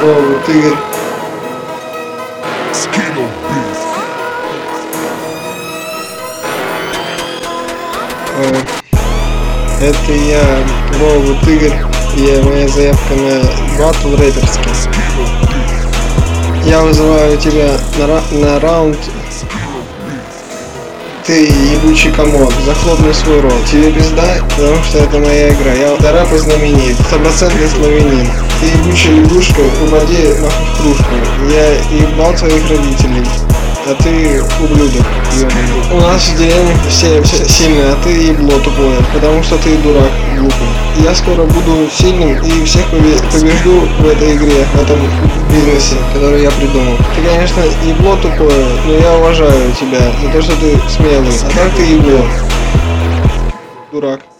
вот Игорь. Это я, вот Игорь, и моя заявка на батл рэперский. Я вызываю тебя на раунд. Ты ебучий комод, захлопни свой рот. Тебе пизда, потому что это моя игра. Я до рэпа знаменит, 100% славянин. Ты ебучая лягушка, упади нахуй в кружку. Я ебал твоих родителей, а ты ублюдок, ёбаный. У нас в деревне все сильные, а ты ебло тупое, потому что ты дурак глупый. Я скоро буду сильным и всех побежду в этой игре, в этом бизнесе, который я придумал. Ты, конечно, ебло тупое, но я уважаю тебя за то, что ты смелый, а так ты ебло. Дурак.